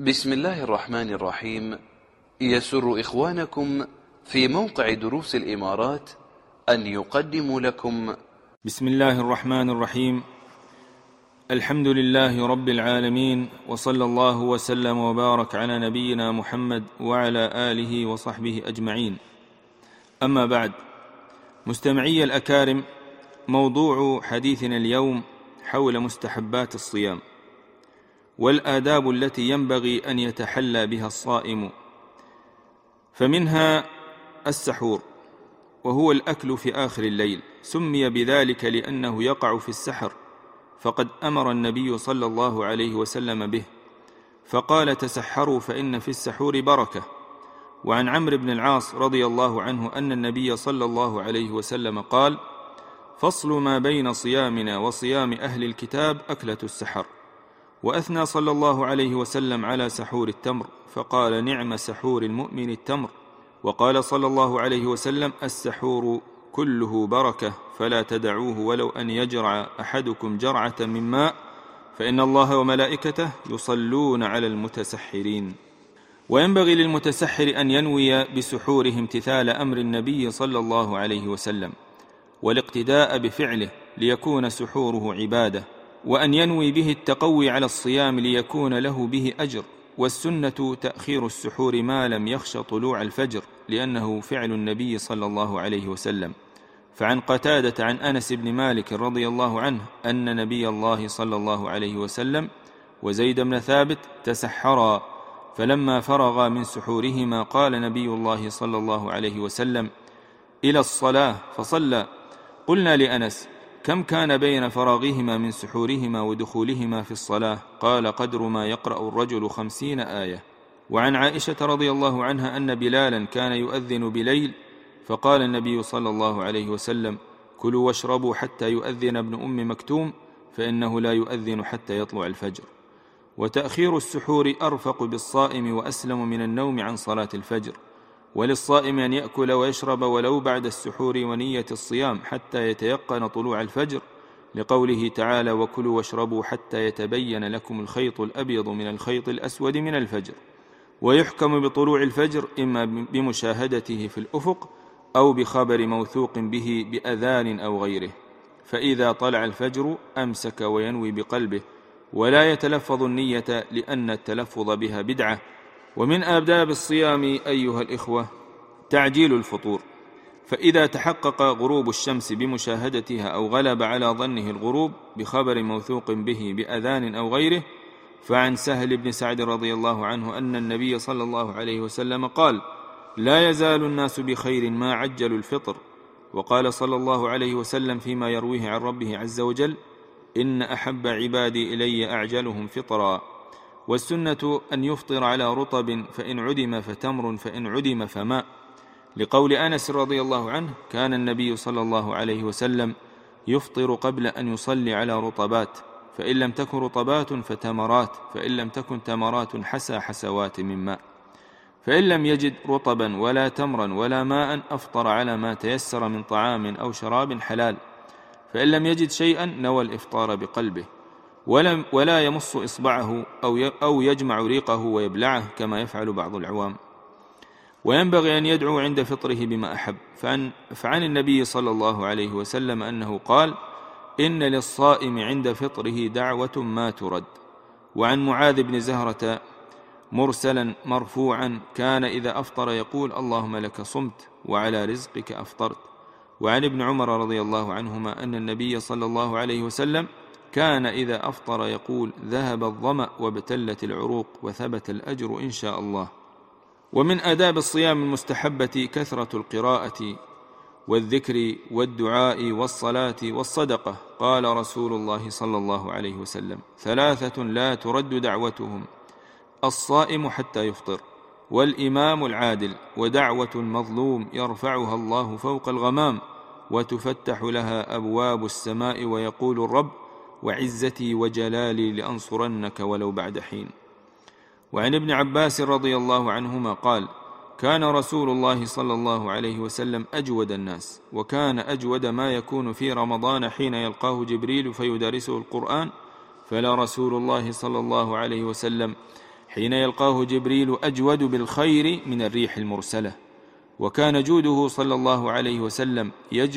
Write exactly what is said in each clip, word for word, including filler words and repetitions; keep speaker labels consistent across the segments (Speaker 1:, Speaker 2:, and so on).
Speaker 1: بسم الله الرحمن الرحيم. يسر إخوانكم في موقع دروس الإمارات أن يقدموا لكم
Speaker 2: بسم الله الرحمن الرحيم. الحمد لله رب العالمين، وصلى الله وسلم وبارك على نبينا محمد وعلى آله وصحبه أجمعين. أما بعد، مستمعي الأكارم، موضوع حديثنا اليوم حول مستحبات الصيام والآداب التي ينبغي أن يتحلى بها الصائم. فمنها السحور، وهو الأكل في آخر الليل، سمي بذلك لأنه يقع في السحر، فقد أمر النبي صلى الله عليه وسلم به فقال: تسحروا فإن في السحور بركة. وعن عمرو بن العاص رضي الله عنه أن النبي صلى الله عليه وسلم قال: فصل ما بين صيامنا وصيام أهل الكتاب أكلة السحر. وأثنى صلى الله عليه وسلم على سحور التمر فقال: نعم سحور المؤمن التمر. وقال صلى الله عليه وسلم: السحور كله بركة، فلا تدعوه ولو أن يجرع أحدكم جرعة من ماء، فإن الله وملائكته يصلون على المتسحرين. وينبغي للمتسحر أن ينوي بسحوره امتثال أمر النبي صلى الله عليه وسلم والاقتداء بفعله ليكون سحوره عبادة، وأن ينوي به التقوي على الصيام ليكون له به أجر. والسنة تأخير السحور ما لم يخش طلوع الفجر، لأنه فعل النبي صلى الله عليه وسلم. فعن قتادة عن أنس بن مالك رضي الله عنه أن نبي الله صلى الله عليه وسلم وزيد بن ثابت تسحرا، فلما فرغا من سحورهما قال نبي الله صلى الله عليه وسلم: إلى الصلاة، فصلى. قلنا لأنس: كم كان بين فراغهما من سحورهما ودخولهما في الصلاة؟ قال: قدر ما يقرأ الرجل خمسين آية. وعن عائشة رضي الله عنها أن بلالا كان يؤذن بليل، فقال النبي صلى الله عليه وسلم: كلوا واشربوا حتى يؤذن ابن أم مكتوم، فإنه لا يؤذن حتى يطلع الفجر. وتأخير السحور أرفق بالصائم وأسلم من النوم عن صلاة الفجر. وللصائم أن يأكل ويشرب ولو بعد السحور ونية الصيام حتى يتيقن طلوع الفجر، لقوله تعالى: وكلوا واشربوا حتى يتبين لكم الخيط الأبيض من الخيط الأسود من الفجر. ويحكم بطلوع الفجر إما بمشاهدته في الأفق أو بخبر موثوق به بأذان أو غيره. فإذا طلع الفجر أمسك وينوي بقلبه ولا يتلفظ النية، لأن التلفظ بها بدعة. ومن آداب الصيام أيها الإخوة تعجيل الفطور، فإذا تحقق غروب الشمس بمشاهدتها أو غلب على ظنه الغروب بخبر موثوق به بأذان أو غيره، فعن سهل بن سعد رضي الله عنه أن النبي صلى الله عليه وسلم قال: لا يزال الناس بخير ما عجلوا الفطر. وقال صلى الله عليه وسلم فيما يرويه عن ربه عز وجل: إن أحب عبادي إلي أعجلهم فطرا. والسنة أن يفطر على رطب، فإن عدم فتمر، فإن عدم فماء، لقول أنس رضي الله عنه: كان النبي صلى الله عليه وسلم يفطر قبل أن يصلي على رطبات، فإن لم تكن رطبات فتمرات، فإن لم تكن تمرات حسى حسوات من ماء. فإن لم يجد رطبا ولا تمرا ولا ماء أفطر على ما تيسر من طعام أو شراب حلال، فإن لم يجد شيئا نوى الإفطار بقلبه، ولم ولا يمص إصبعه أو يجمع ريقه ويبلعه كما يفعل بعض العوام. وينبغي أن يدعو عند فطره بما أحب. فعن, فعن النبي صلى الله عليه وسلم أنه قال: إن للصائم عند فطره دعوة ما ترد. وعن معاذ بن زهرة مرسلا مرفوعا: كان إذا أفطر يقول: اللهم لك صمت وعلى رزقك أفطرت. وعن ابن عمر رضي الله عنهما أن النبي صلى الله عليه وسلم كان إذا أفطر يقول: ذهب الظمأ وابتلت العروق وثبت الأجر إن شاء الله. ومن آداب الصيام المستحبة كثرة القراءة والذكر والدعاء والصلاة والصدقة. قال رسول الله صلى الله عليه وسلم: ثلاثة لا ترد دعوتهم: الصائم حتى يفطر، والإمام العادل، ودعوة المظلوم يرفعها الله فوق الغمام، وتفتح لها أبواب السماء ويقول الرب: وعزتي وجلالي لأنصرنك ولو بعد حين. وعن ابن عباس رضي الله عنهما قال: كان رسول الله صلى الله عليه وسلم أجود الناس، وكان أجود ما يكون في رمضان حين يلقاه جبريل فيدرسه القرآن، فلا رسول الله صلى الله عليه وسلم حين يلقاه جبريل أجود بالخير من الريح المرسلة. وكان جوده صلى الله عليه وسلم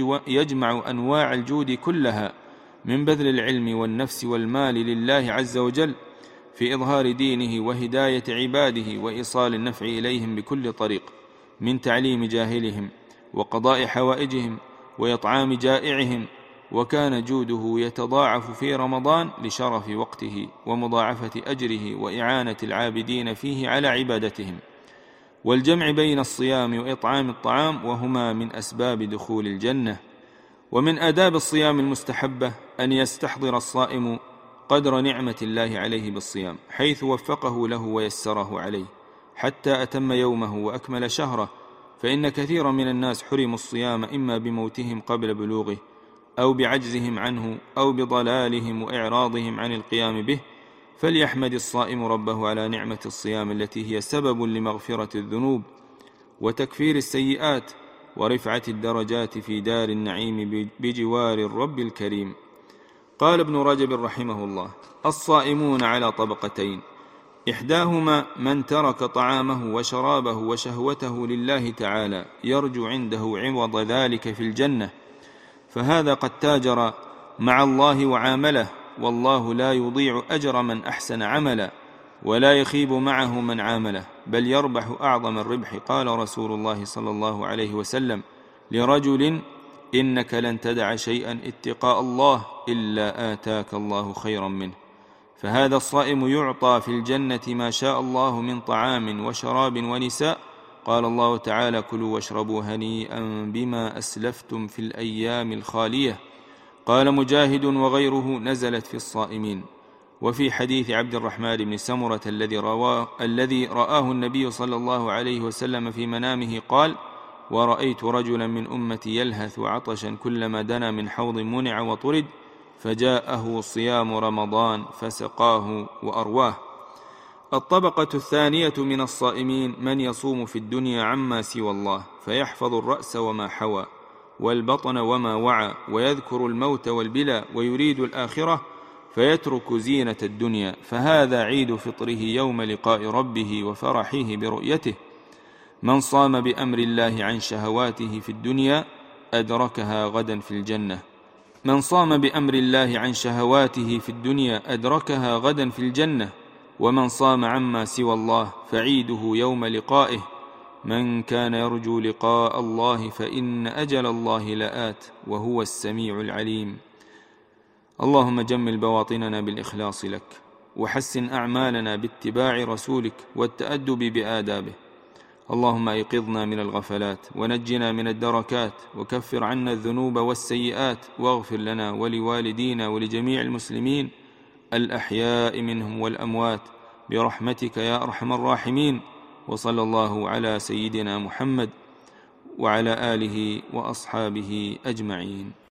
Speaker 2: يجمع أنواع الجود كلها من بذل العلم والنفس والمال لله عز وجل في إظهار دينه وهداية عباده وإيصال النفع إليهم بكل طريق، من تعليم جاهلهم وقضاء حوائجهم وإطعام جائعهم. وكان جوده يتضاعف في رمضان لشرف وقته ومضاعفة أجره وإعانة العابدين فيه على عبادتهم، والجمع بين الصيام وإطعام الطعام، وهما من أسباب دخول الجنة. ومن آداب الصيام المستحبة أن يستحضر الصائم قدر نعمة الله عليه بالصيام، حيث وفقه له ويسره عليه حتى أتم يومه وأكمل شهره. فإن كثيرا من الناس حرموا الصيام إما بموتهم قبل بلوغه، أو بعجزهم عنه، أو بضلالهم وإعراضهم عن القيام به. فليحمد الصائم ربه على نعمة الصيام التي هي سبب لمغفرة الذنوب وتكفير السيئات ورفعة الدرجات في دار النعيم بجوار الرب الكريم. قال ابن رجب رحمه الله: الصائمون على طبقتين، إحداهما من ترك طعامه وشرابه وشهوته لله تعالى يرجو عنده عوض ذلك في الجنة، فهذا قد تاجر مع الله وعامله، والله لا يضيع أجر من أحسن عملا، ولا يخيب معه من عامله، بل يربح أعظم الربح. قال رسول الله صلى الله عليه وسلم لرجل: إنك لن تدع شيئا اتقاء الله إلا آتاك الله خيرا منه. فهذا الصائم يعطى في الجنة ما شاء الله من طعام وشراب ونساء. قال الله تعالى: كلوا واشربوا هنيئا بما أسلفتم في الأيام الخالية. قال مجاهد وغيره: نزلت في الصائمين. وفي حديث عبد الرحمن بن سمرة الذي رواه الذي رآه النبي صلى الله عليه وسلم في منامه قال: ورأيت رجلا من أمتي يلهث عطشا كلما دنا من حوض منع وطرد، فجاءه صيام رمضان فسقاه وأرواه. الطبقة الثانية من الصائمين من يصوم في الدنيا عما سوى الله، فيحفظ الرأس وما حوى والبطن وما وعى، ويذكر الموت والبلى، ويريد الآخرة، فيترك زينة الدنيا. فهذا عيد فطره يوم لقاء ربه وفرحه برؤيته. من صام بأمر الله عن شهواته في الدنيا أدركها غدا في الجنة. من صام بأمر الله عن شهواته في الدنيا أدركها غدا في الجنة. ومن صام عما سوى الله فعيده يوم لقائه. من كان يرجو لقاء الله فإن أجل الله لآت وهو السميع العليم. اللهم جمل بواطننا بالإخلاص لك، وحسن أعمالنا باتباع رسولك والتأدب بآدابه. اللهم أيقظنا من الغفلات ونجنا من الدركات، وكفر عنا الذنوب والسيئات، واغفر لنا ولوالدينا ولجميع المسلمين الأحياء منهم والأموات برحمتك يا أرحم الراحمين. وصلى الله على سيدنا محمد وعلى آله وأصحابه أجمعين.